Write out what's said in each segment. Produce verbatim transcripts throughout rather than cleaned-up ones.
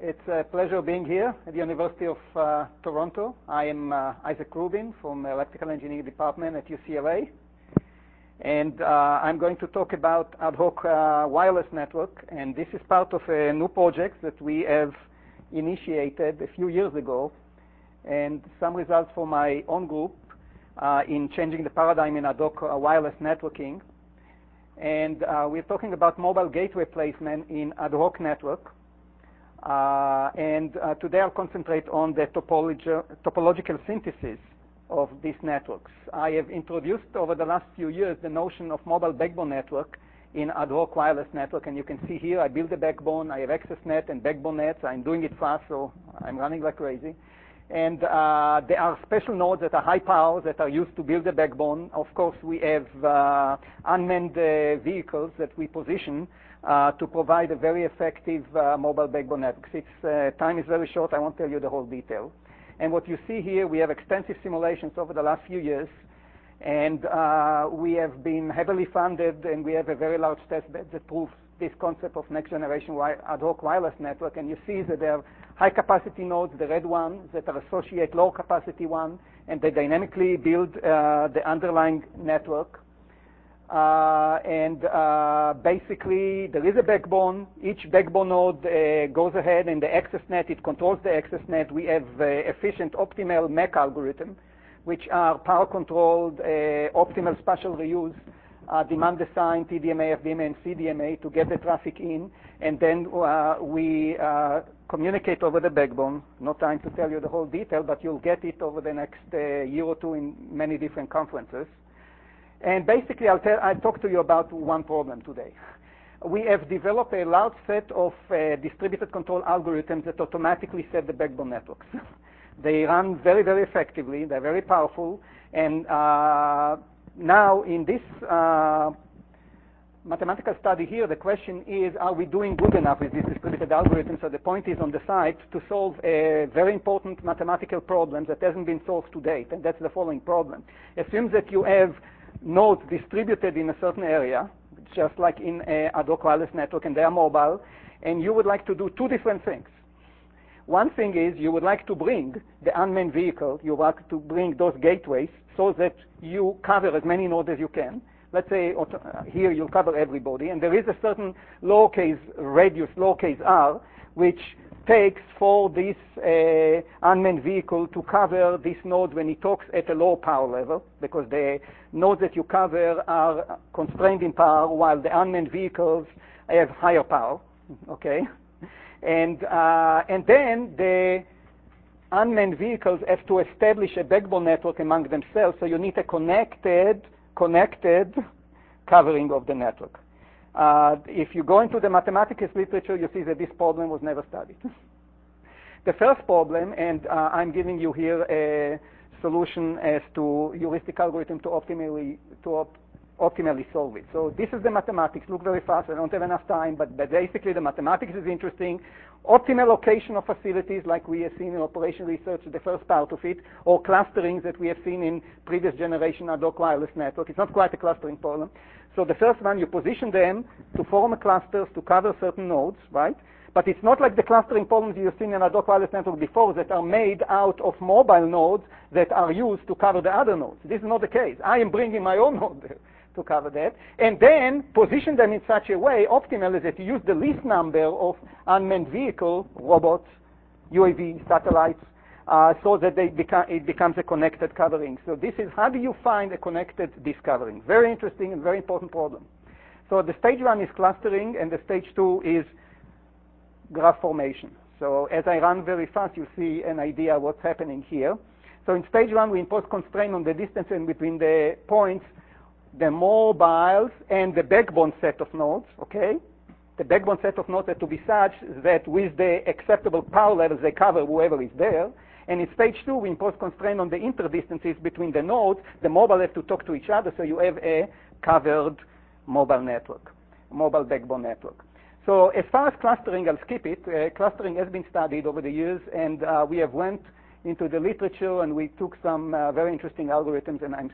It's a pleasure being here at the University of uh, Toronto. I am uh, Isaac Rubin from the Electrical Engineering Department at U C L A. And uh, I'm going to talk about ad hoc uh, wireless network. And this is part of a new project that we have initiated a few years ago. And some results for my own group uh, in changing the paradigm in ad hoc uh, wireless networking. And uh, we're talking about mobile gateway placement in ad hoc network. Uh, and uh, today I'll concentrate on the topologi topological synthesis of these networks. I have introduced over the last few years the notion of mobile backbone network in ad hoc wireless network, and you can see here I build a backbone, I have access net and backbone nets. I'm doing it fast, so I'm running like crazy. And uh, there are special nodes that are high power that are used to build the backbone. Of course, we have uh, unmanned uh, vehicles that we position Uh, to provide a very effective uh, mobile backbone network. Since uh, time is very short, I won't tell you the whole detail. And what you see here, we have extensive simulations over the last few years, and uh, we have been heavily funded, and we have a very large test bed that proves this concept of next generation ad hoc wireless network. And you see that there are high capacity nodes, the red ones, that are associate low capacity one, and they dynamically build uh, the underlying network. Uh, and uh, basically, there is a backbone. Each backbone node uh, goes ahead in the access net. It controls the access net. We have uh, efficient optimal M A C algorithm, which are power-controlled, uh, optimal spatial reuse, uh, demand assigned, T D M A, F D M A, and C D M A to get the traffic in. And then uh, we uh, communicate over the backbone. No time to tell you the whole detail, but you'll get it over the next uh, year or two in many different conferences. And basically, I'll, tell, I'll talk to you about one problem today. We have developed a large set of uh, distributed control algorithms that automatically set the backbone networks. They run very, very effectively. They're very powerful. And uh, now, in this uh, mathematical study here, the question is, are we doing good enough with these distributed algorithms? So the point is on the side to solve a very important mathematical problem that hasn't been solved to date. And that's the following problem. Assume that you have nodes distributed in a certain area, just like in an ad hoc wireless network, and they are mobile, and you would like to do two different things. One thing is you would like to bring the unmanned vehicle, you would like to bring those gateways so that you cover as many nodes as you can. Let's say here you'll cover everybody, and there is a certain lowercase radius, lowercase r, which takes for this uh, unmanned vehicle to cover this node when it talks at a low power level, because the nodes that you cover are constrained in power, while the unmanned vehicles have higher power. Okay, and uh, and then the unmanned vehicles have to establish a backbone network among themselves. So you need a connected, connected covering of the network. Uh, if you go into the mathematics literature, you see that this problem was never studied. The first problem, and uh, I'm giving you here a solution as to heuristic algorithm to optimally to op optimally solve it. So this is the mathematics. Look very fast. I don't have enough time, but, but basically the mathematics is interesting. Optimal location of facilities, like we have seen in operation research, the first part of it, or clustering that we have seen in previous generation ad hoc wireless network. It's not quite a clustering problem. So the first one, you position them to form a clusters to cover certain nodes, right? But it's not like the clustering problems you've seen in ad hoc wireless network before that are made out of mobile nodes that are used to cover the other nodes. This is not the case. I am bringing my own node there to cover that, and then position them in such a way, optimally, that you use the least number of unmanned vehicle, robots, U A V, satellites, uh, so that they become, it becomes a connected covering. So this is, how do you find a connected discovering? Very interesting and very important problem. So the stage one is clustering, and the stage two is graph formation. So as I run very fast, you see an idea of what's happening here. So in stage one, we impose constraint on the distance in between the points, the mobiles, and the backbone set of nodes, okay? The backbone set of nodes have to be such that with the acceptable power levels, they cover whoever is there. And in stage two, we impose constraint on the interdistances between the nodes. The mobile have to talk to each other, so you have a covered mobile network, mobile backbone network. So as far as clustering, I'll skip it. Uh, clustering has been studied over the years, and uh, we have went into the literature, and we took some uh, very interesting algorithms, and I'm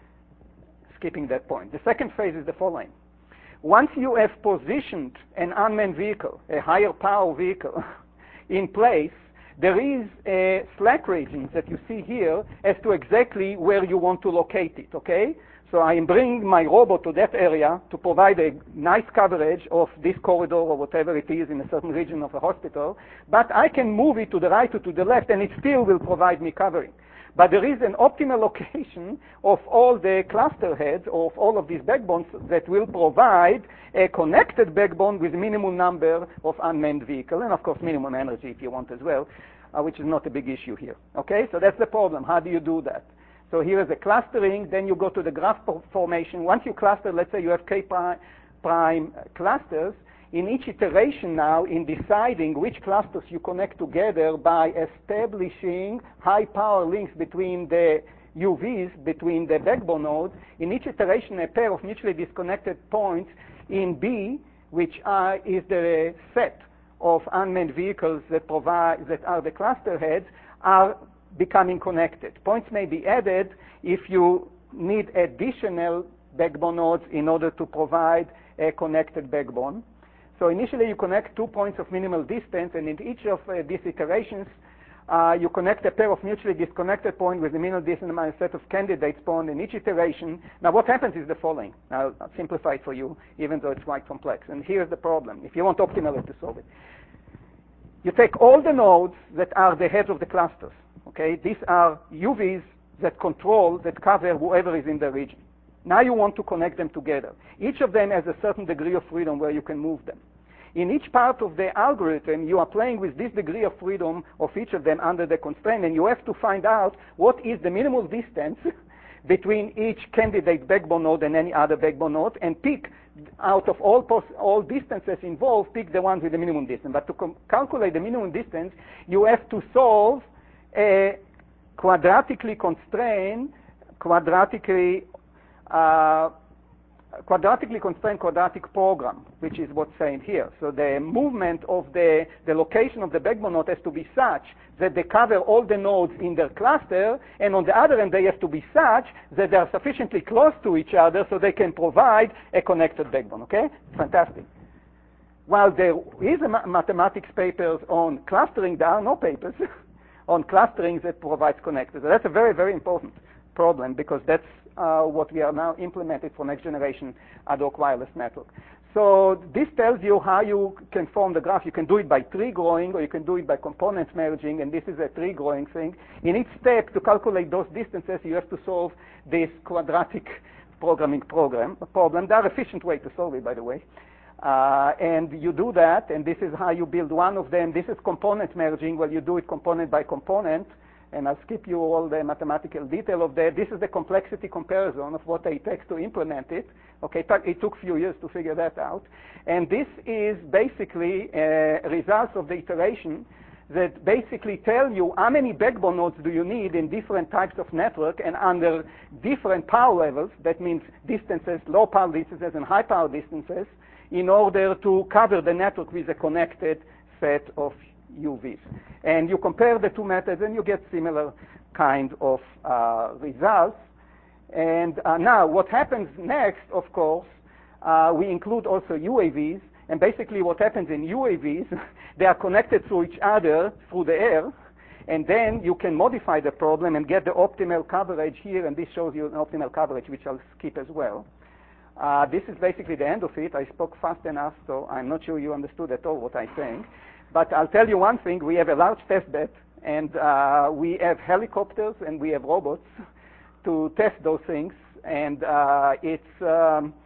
skipping that point. The second phase is the following. Once you have positioned an unmanned vehicle, a higher power vehicle, in place, there is a slack region that you see here as to exactly where you want to locate it, okay? So I am bringing my robot to that area to provide a nice coverage of this corridor or whatever it is in a certain region of a hospital, but I can move it to the right or to the left and it still will provide me covering. But there is an optimal location of all the cluster heads of all of these backbones that will provide a connected backbone with minimum number of unmanned vehicles, and of course minimum energy if you want as well, uh, which is not a big issue here. Okay, so that's the problem. How do you do that? So here is a clustering, then you go to the graph formation. Once you cluster, let's say you have K prime clusters, in each iteration now, in deciding which clusters you connect together by establishing high power links between the U Vs, between the backbone nodes, in each iteration a pair of mutually disconnected points in B, which are, is the set of unmanned vehicles that provide, that are the cluster heads, are becoming connected. Points may be added if you need additional backbone nodes in order to provide a connected backbone. So initially you connect two points of minimal distance, and in each of uh, these iterations uh, you connect a pair of mutually disconnected points with the minimal distance minus set of candidates point in each iteration. Now what happens is the following. I'll, I'll simplify it for you, even though it's quite complex. And here's the problem, if you want optimally to solve it. You take all the nodes that are the heads of the clusters. Okay, these are U Vs that control, that cover whoever is in the region. Now you want to connect them together. Each of them has a certain degree of freedom where you can move them. In each part of the algorithm, you are playing with this degree of freedom of each of them under the constraint, and you have to find out what is the minimal distance between each candidate backbone node and any other backbone node, and pick out of all pos all distances involved, pick the ones with the minimum distance. But to calculate the minimum distance, you have to solve a quadratically constrained, quadratically uh, quadratically constrained quadratic program, which is what's saying here. So the movement of the, the location of the backbone node has to be such that they cover all the nodes in their cluster, and on the other end they have to be such that they are sufficiently close to each other so they can provide a connected backbone, okay? Fantastic. While there is a ma mathematics papers on clustering, there are no papers on clustering that provides connectors. So that's a very, very important problem, because that's uh, what we are now implementing for next generation ad hoc wireless network. So this tells you how you can form the graph. You can do it by tree growing, or you can do it by components merging, and this is a tree growing thing. In each step, to calculate those distances, you have to solve this quadratic programming program problem. There are efficient ways to solve it, by the way. Uh, and you do that, and this is how you build one of them. This is component merging, where you do it component by component, and I'll skip you all the mathematical detail of that. This is the complexity comparison of what it takes to implement it. Okay, it took a few years to figure that out. And this is basically uh, results of the iteration that basically tell you how many backbone nodes do you need in different types of network and under different power levels. That means distances, low power distances and high power distances, in order to cover the network with a connected set of U Vs. And you compare the two methods and you get similar kind of uh, results. And uh, now what happens next, of course, uh, we include also U A Vs. And basically what happens in U A Vs, they are connected to each other through the air. And then you can modify the problem and get the optimal coverage here. And this shows you an optimal coverage, which I'll skip as well. Uh, this is basically the end of it. I spoke fast enough, so I'm not sure you understood at all what I'm saying. But I'll tell you one thing. We have a large test bed, and uh, we have helicopters, and we have robots to test those things. And uh, it's, um,